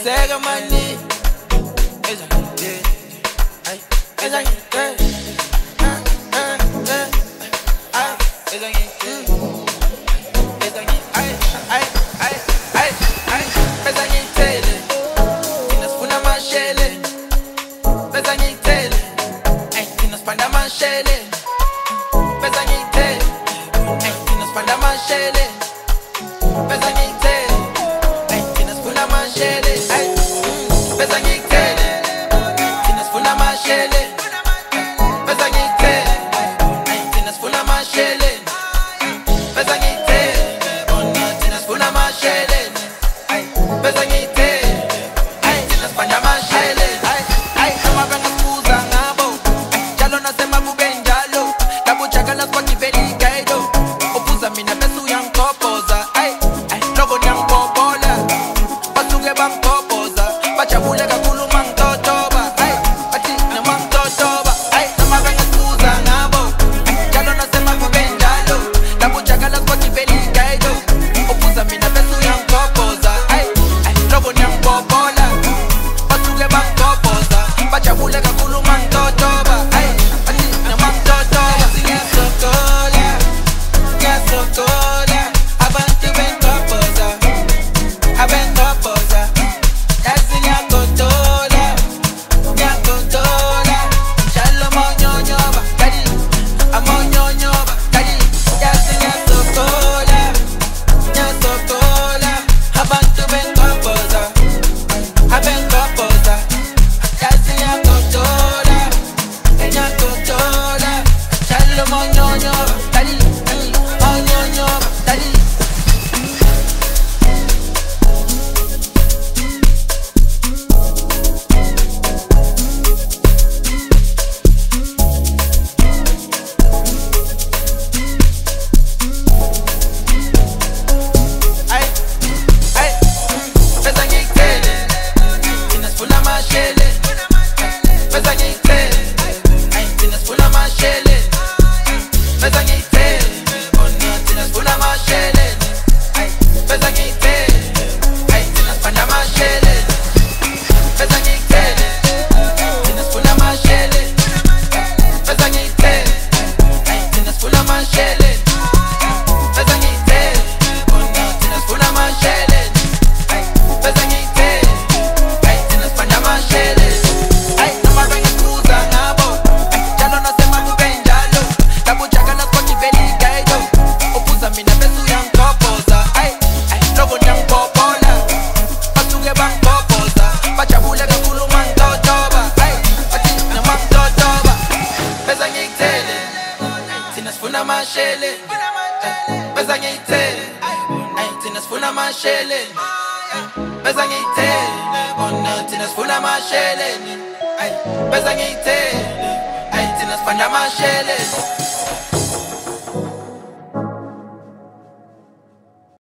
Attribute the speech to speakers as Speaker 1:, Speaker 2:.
Speaker 1: Sega money. Esa gente, ay, esa gente, ay, esa gente, ay, ay, ay, ay, ay, esa gente, tinas funa mashele, esa gente, ay, tinas panda mashele, esa gente, ay, tinas panda mashele, esa gente, ay, tinas funa mashele, ay, esa gente, tinas funa mashele, esa gente, ay, tinas funa mashele, esa gente, tinas funa mashele, ay, esa gente, ay, tinas panda mashele, ay, ay, kama venga scusa ngabo, ay, jalo nasema kubenjalo, kabuchaka las kwa kiveli kaido, opuza mina besu yang kopoza, ay, ay, logo nyang popola, basuke bang kopoza, bachabule kakulu mang totoba, ay, bati na mang totoba, ay, kama venga scusa ngabo, ay, jalo nasema kubenjalo, kabuchaka las kwa kiveli kaido, opuza mina besu yang kopoza, ay, ay, logo nyang popola, basuke bang kopoza, bachabule kakulu mang totoba, ay, bati na mang totoba, singasokola, nyasokola, abantu benkopoza, abenkopoza, yazi nyakotola, nyakotola, shalo monyonyoba, kadi, amonyonyoba, kadi, yazi nyasokola, nyasokola, abantu benkopoza, abenkopoza, yazi nyakotola, nyakotola, shalo monyonyoba, kadi, monyonyoba, kadi. Ay, ay, pesa ngitele, tinas funa mashele, pesa ngitele, ay, tinas funa mashele, pesa ngitele, tinas funa mashele, ay, pesa ngitele, ay, tinas panda mashele, pesa ngitele, tinas funa mashele, pesa ngitele, ay, tinas funa mashele, pesa ngitele, tinas funa mashele, ay, pesa ngitele, ay, tinas panda mashele, ay, nama venga scusa ngabo, ay, jalo nasema kubenjalo, kabuchaka nas kwa kiveli kaido, opuza mina besu yang kopoza, ay, ay, logo nyang popola, basuke bang kopoza, bachabule kakulu mang totoba, ay, bati na mang totoba, pesa ngitele, tinas funa mashele, pesa ngitele, ay, tinas funa mashele, pesa ngitele, tinas funa mashele, ay, pesa ngitele, ay, tinas panda mashele.